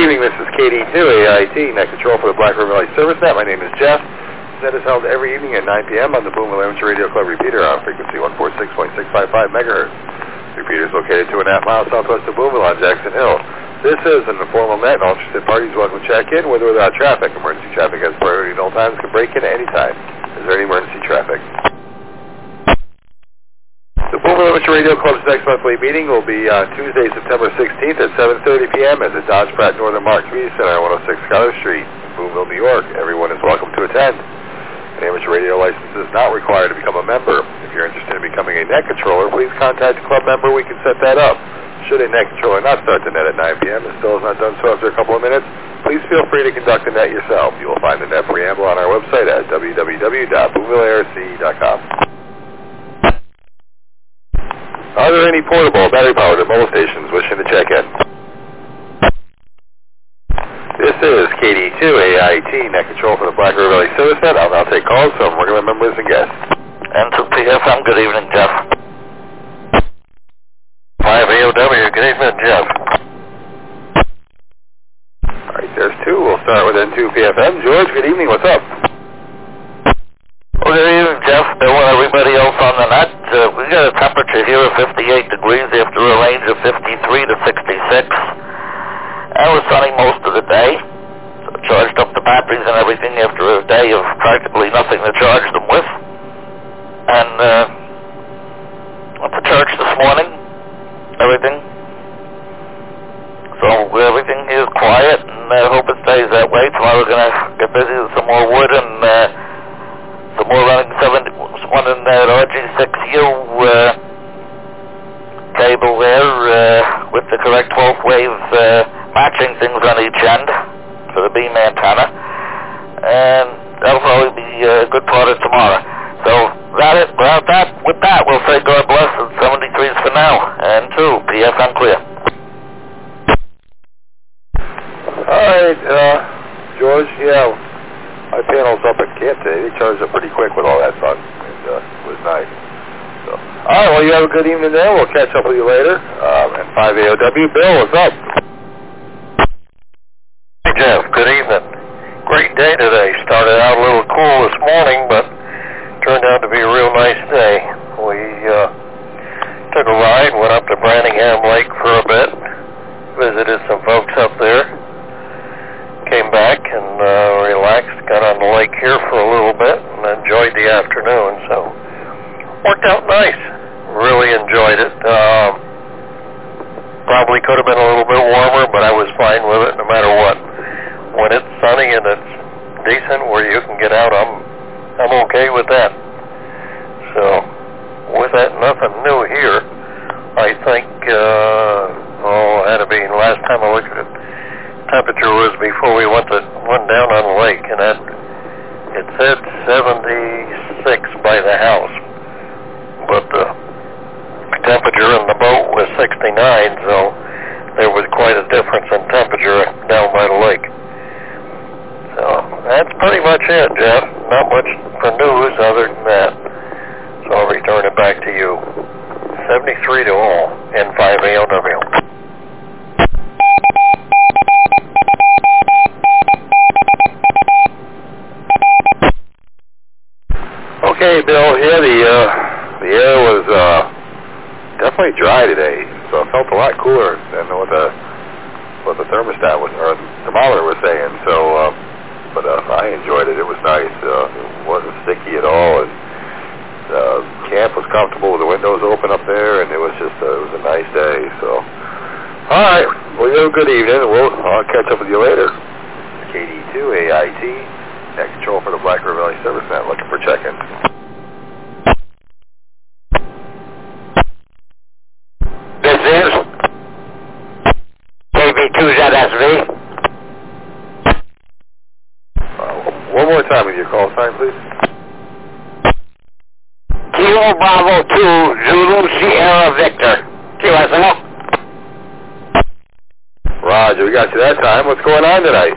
evening, this is KD2 AIT, Net Control for the Black River Valley Service Net. My name is Jeff. Net is held every evening at 9 p.m. on the Boonville Amateur Radio Club repeater on frequency 146.655 megahertz. Repeater is located 2.5 miles southwest of Boonville on Jackson Hill. This is an informal net, and all interested parties welcome to check in with or without traffic. Emergency traffic has priority at all times, can break in at any time. Is there any emergency traffic? The Boonville Amateur Radio Club's next monthly meeting will be on Tuesday, September 16th at 7:30 p.m. at the Dodge Pratt Northern Mark Community Center on 106 Schuyler Street, Boonville, New York. Everyone is welcome to attend. An amateur radio license is not required to become a member. If you're interested in becoming a net controller, please contact the club member. We can set that up. Should a net controller not start the net at 9 p.m. and still has not done so after a couple of minutes, please feel free to conduct the net yourself. You will find the net preamble on our website at www.boonvillearc.com. Are there any portable, battery-powered or mobile stations wishing to check in? This is KD2 AIT, Net Control for the Black River Valley Service Net. I'll now take calls from regular members and guests. N2PFM, good evening, Jeff. 5AOW, good evening, Jeff. All right, there's two. We'll start with N2PFM. George, good evening. What's up? Well, good evening, Jeff. Want everybody else on the net. We got a temperature here of 58 degrees after a range of 53 to 66. It was sunny most of the day. So charged up the batteries and everything after a day of practically nothing to charge them with. And went to church this morning. Everything. So everything is quiet, and I hope it stays that way. Tomorrow we're going to get busy with some more wood and some more running 71 in that RG6U cable there with the correct 12th wave matching things on each end for the beam antenna. And that'll probably be a good part of tomorrow. So with that, we'll say God bless and 73s for now. And 2, PFM clear. All right, George, yeah. My panel's up at camp today. They charged up pretty quick with all that sun. And it was nice. So, all right, well, you have a good evening there. We'll catch up with you later. And 5AOW. Bill, what's up? Hey, Jeff. Good evening. Great day today. Started out a little cool this morning, but turned out to be a real nice day. We took a ride, went up to Branningham Lake for a bit, visited some folks up there. Came back and relaxed, got on the lake here for a little bit and enjoyed the afternoon, so worked out nice. Really enjoyed it. Probably could have been a little bit warmer, but I was fine with it no matter what. When it's sunny and it's decent where you can get out, I'm okay with that. So with that, nothing new here. I think had to be last time I looked at it, temperature was before we went down on the lake, and it said 76 by the house, but the temperature in the boat was 69, so there was quite a difference in temperature down by the lake. So that's pretty much it, Jeff. Not much for news other than that. So I'll return it back to you. 73 to all, N5AOW. Okay, Bill. Yeah, the air was definitely dry today, so it felt a lot cooler than what the thermostat was, or the thermometer was saying. So, but I enjoyed it. It was nice. It wasn't sticky at all, and camp was comfortable with the windows open up there, and it was a nice day. So, all right. Well, you have a good evening, and I'll catch up with you later. KD2 AIT, Net Control for the Black River Valley Service Net, looking for check-in. This is KB2ZSV. One more time with your call sign, please. Kilo Bravo 2 Zulu Sierra Victor. QSL. Roger, we got you that time. What's going on tonight?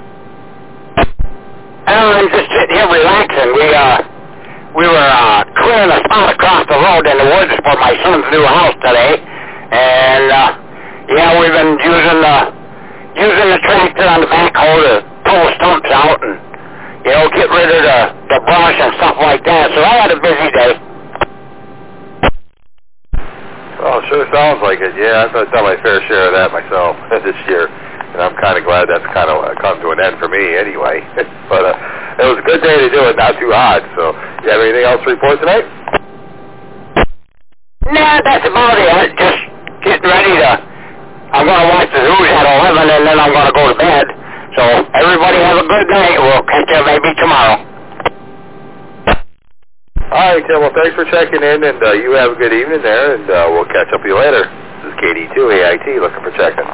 I'm just sitting here relaxing. We were clearing a spot across the road in the woods for my son's new house today, and we've been using the tractor on the backhoe to pull stumps out and, get rid of the brush and stuff like that. So I had a busy day. Oh, sure sounds like it. Yeah, I've done my fair share of that myself this year, and I'm kind of glad that's kind of come to an end for me anyway. But it was a good day to do it, not too hot. So, you have anything else to report tonight? Nah, that's about it. Just getting ready I'm going to watch the news at 11, and then I'm going to go to bed. So, everybody have a good night. We'll catch you maybe tomorrow. All right, Tim. Well, thanks for checking in, and you have a good evening there, and we'll catch up with you later. This is KD2 AIT looking for checking.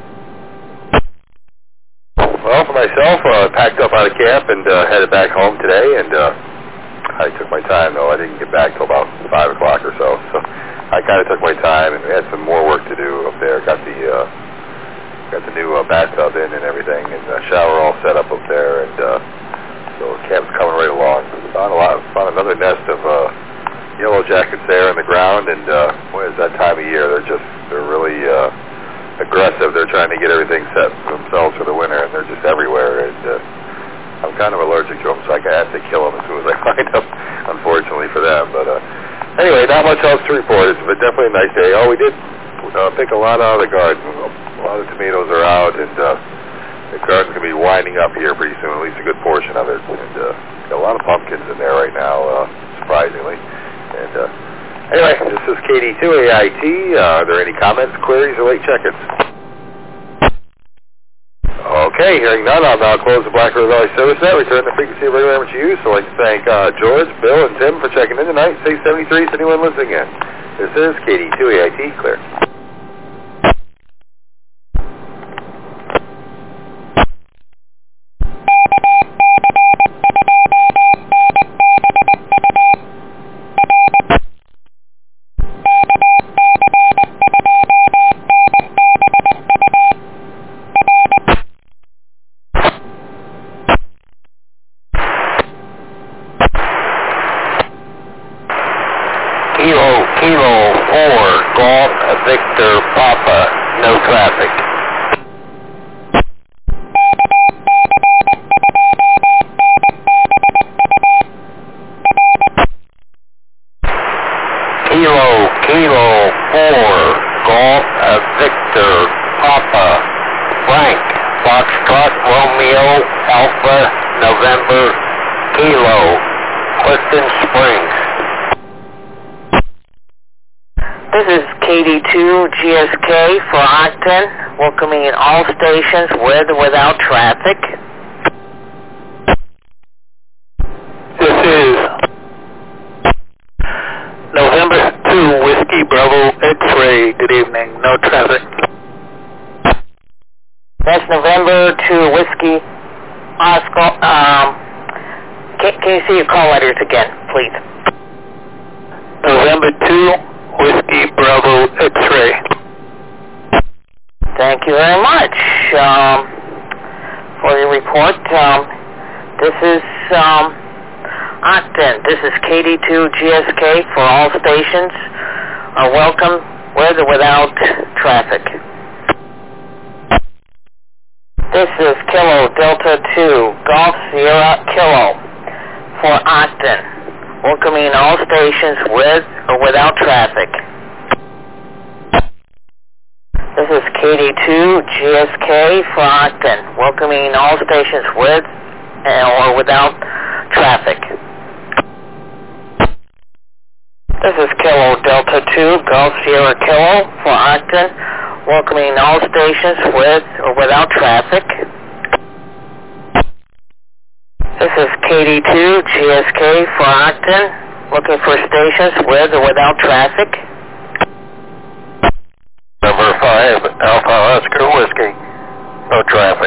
Well, for myself, packed up out of camp and headed back home today, and I took my time, though. I didn't get back till about 5 o'clock or so, so I kind of took my time, and we had some more work to do up there. Got the new bathtub in and everything, and shower all set up there, and so camp's coming right along. Found another nest of yellow jackets there in the ground, and what is that time of year? They're really aggressive. They're trying to get everything set for themselves for the winter, and they're just everywhere. And I'm kind of allergic to them, so I have to kill them as soon as I find them, unfortunately for them. But anyway, not much else to report. It's been definitely a nice day. Oh, we did pick a lot out of the garden. A lot of tomatoes are out, and the garden's going to be winding up here pretty soon, at least a good portion of it. And got a lot of pumpkins in there right now, surprisingly. And anyway, this is KD2 AIT. Are there any comments, queries, or late check-ins? Okay, hearing none, I'll now close the Black River Valley Service Net, return the frequency of regular average use. So I'd like to thank George, Bill, and Tim for checking in tonight. Say 73 to anyone listening in. This is KD2 AIT, clear. Kilo 4, Golf Victor Papa, no traffic. Kilo 4, Golf Victor Papa, Frank, Foxtrot Romeo Alpha November Kilo, Clifton Springs. This is KD2 GSK for Octon, welcoming all stations with or without traffic. This is November 2 Whiskey Bravo X-Ray. Good evening, no traffic. That's November 2 Whiskey Oscar. Can you see your call letters again, please? November 2 Whiskey Bravo X-Ray. Thank you very much for your report. This is Octon. This is KD2 GSK for all stations. Are welcome with or without traffic. This is Kilo Delta 2 Golf Sierra Kilo for Octon, welcoming all stations with or without traffic. This is KD2 GSK for Octon, welcoming all stations with or without traffic. This is Kilo Delta 2 Golf Sierra Kilo for Octon, welcoming all stations with or without traffic. This is KD2 GSK for Octon, looking for stations with or without traffic. Number 5, Alpha Oscar Whiskey, no traffic.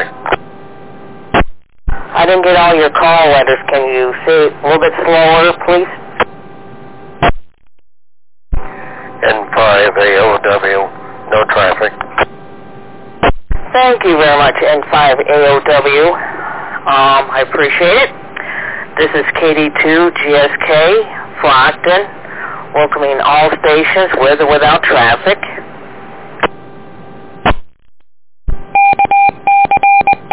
I didn't get all your call letters. Can you say it a little bit slower, please? N5 AOW, no traffic. Thank you very much, N5 AOW. I appreciate it. This is KD2 GSK for Octon, welcoming all stations with or without traffic.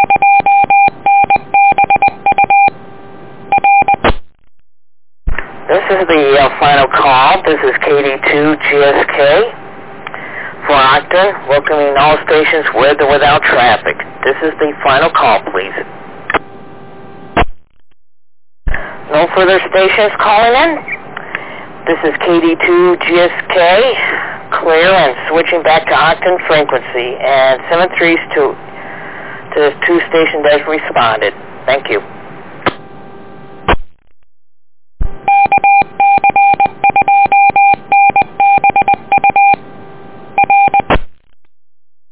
to the final call. This is KD2GSK for Ogden, welcoming all stations with or without traffic. This is the final call, please. No further stations calling in. This is KD2GSK, clear and switching back to Ogden frequency, and 732 to the 2 station has responded. Thank you.